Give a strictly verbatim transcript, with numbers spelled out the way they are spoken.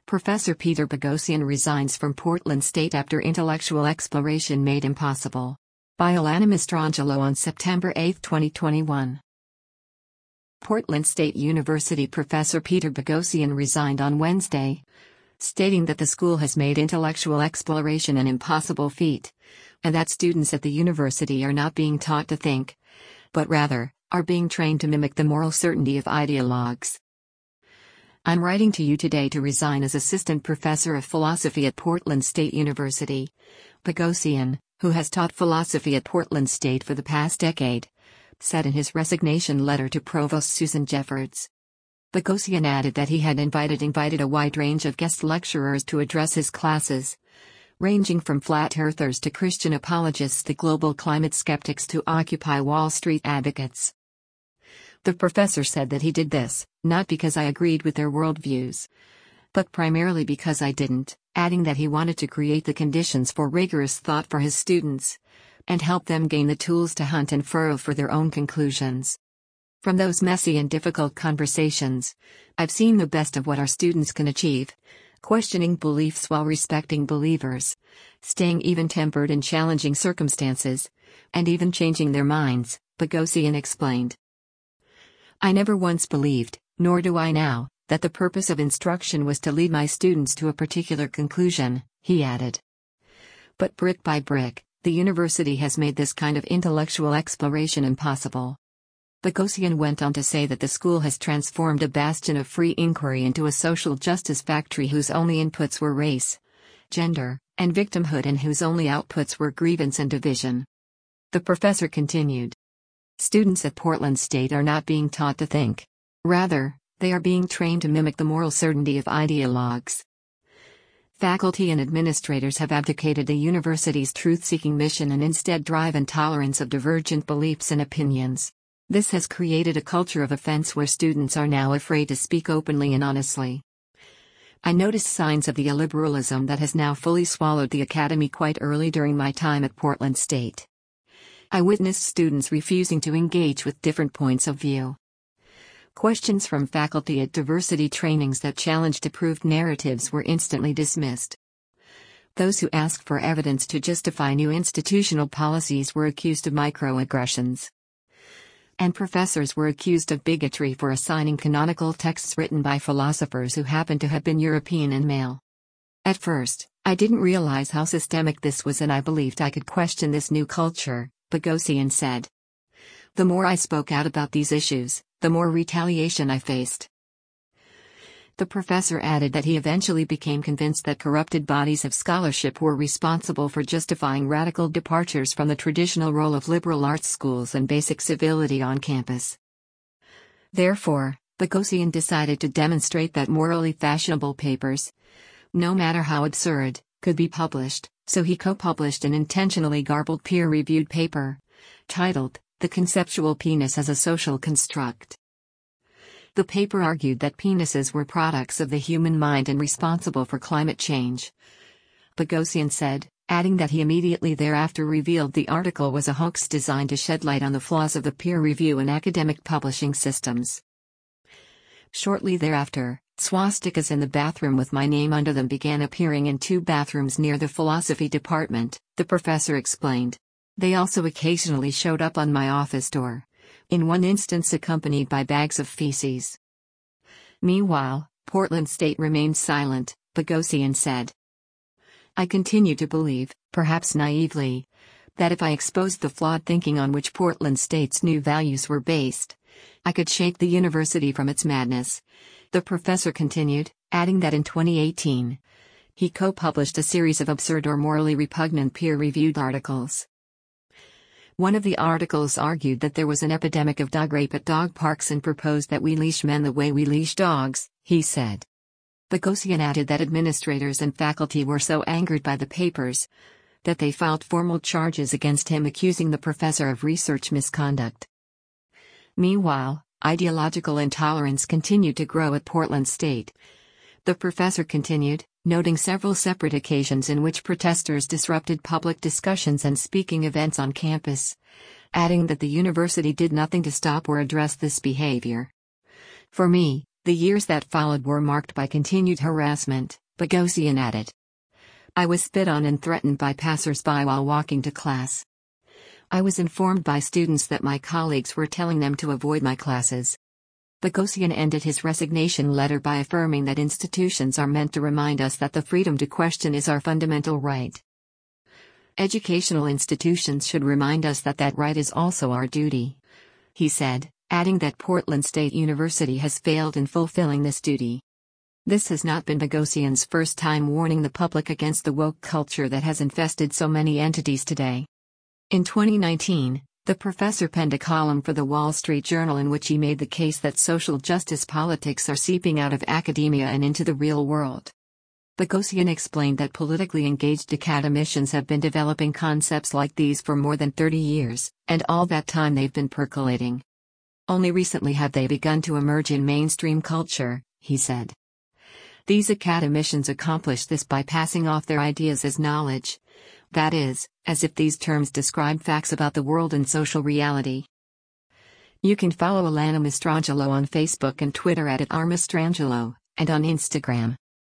Professor Peter Boghossian resigns from Portland State after intellectual exploration made impossible. By Alana Mastrangelo on September eighth, twenty twenty-one. Portland State University Professor Peter Boghossian resigned on Wednesday, stating that the school has made intellectual exploration an impossible feat, and that students at the university are not being taught to think, but rather, are being trained to mimic the moral certainty of ideologues. I'm writing to you today to resign as assistant professor of philosophy at Portland State University. Boghossian, who has taught philosophy at Portland State for the past decade, said in his resignation letter to Provost Susan Jeffords. Boghossian added that he had invited invited a wide range of guest lecturers to address his classes, ranging from flat earthers to Christian apologists to global climate skeptics to Occupy Wall Street advocates. The professor said that he did this, not because I agreed with their worldviews, but primarily because I didn't, adding that he wanted to create the conditions for rigorous thought for his students, and help them gain the tools to hunt and furrow for their own conclusions. From those messy and difficult conversations, I've seen the best of what our students can achieve, questioning beliefs while respecting believers, staying even-tempered in challenging circumstances, and even changing their minds, Boghossian explained. I never once believed, nor do I now, that the purpose of instruction was to lead my students to a particular conclusion, he added. But brick by brick, the university has made this kind of intellectual exploration impossible. Boghossian went on to say that the school has transformed a bastion of free inquiry into a social justice factory whose only inputs were race, gender, and victimhood and whose only outputs were grievance and division. The professor continued. Students at Portland State are not being taught to think. Rather, they are being trained to mimic the moral certainty of ideologues. Faculty and administrators have abdicated the university's truth-seeking mission and instead drive intolerance of divergent beliefs and opinions. This has created a culture of offense where students are now afraid to speak openly and honestly. I noticed signs of the illiberalism that has now fully swallowed the academy quite early during my time at Portland State. I witnessed students refusing to engage with different points of view. Questions from faculty at diversity trainings that challenged approved narratives were instantly dismissed. Those who asked for evidence to justify new institutional policies were accused of microaggressions. And professors were accused of bigotry for assigning canonical texts written by philosophers who happened to have been European and male. At first, I didn't realize how systemic this was and I believed I could question this new culture, Boghossian said. The more I spoke out about these issues, the more retaliation I faced. The professor added that he eventually became convinced that corrupted bodies of scholarship were responsible for justifying radical departures from the traditional role of liberal arts schools and basic civility on campus. Therefore, Boghossian decided to demonstrate that morally fashionable papers, no matter how absurd, could be published, so he co-published an intentionally garbled peer-reviewed paper, titled, The Conceptual Penis as a Social Construct. The paper argued that penises were products of the human mind and responsible for climate change. Boghossian said, adding that he immediately thereafter revealed the article was a hoax designed to shed light on the flaws of the peer review and academic publishing systems. Shortly thereafter, swastikas in the bathroom with my name under them began appearing in two bathrooms near the philosophy department, the professor explained. They also occasionally showed up on my office door, in one instance accompanied by bags of feces. Meanwhile, Portland State remained silent, Boghossian said. I continue to believe, perhaps naively, that if I exposed the flawed thinking on which Portland State's new values were based, I could shake the university from its madness. The professor continued, adding that in twenty eighteen, he co-published a series of absurd or morally repugnant peer-reviewed articles. One of the articles argued that there was an epidemic of dog rape at dog parks and proposed that we leash men the way we leash dogs, he said. Boghossian added that administrators and faculty were so angered by the papers that they filed formal charges against him accusing the professor of research misconduct. Meanwhile, ideological intolerance continued to grow at Portland State. The professor continued, noting several separate occasions in which protesters disrupted public discussions and speaking events on campus, adding that the university did nothing to stop or address this behavior. For me, The years that followed were marked by continued harassment, Bogosian added. I was spit on and threatened by passers-by while walking to class. I was informed by students that my colleagues were telling them to avoid my classes. Bogosian ended his resignation letter by affirming that institutions are meant to remind us that the freedom to question is our fundamental right. Educational institutions should remind us that that right is also our duty, he said, adding that Portland State University has failed in fulfilling this duty. This has not been Bogosian's first time warning the public against the woke culture that has infested so many entities today. In twenty nineteen, the professor penned a column for the Wall Street Journal in which he made the case that social justice politics are seeping out of academia and into the real world. Bogosian explained that politically engaged academicians have been developing concepts like these for more than thirty years, and all that time they've been percolating. Only recently have they begun to emerge in mainstream culture, he said. These academicians accomplish this by passing off their ideas as knowledge. That is, as if these terms describe facts about the world and social reality. You can follow Alana Mastrangelo on Facebook and Twitter at, at rmastrangelo, and on Instagram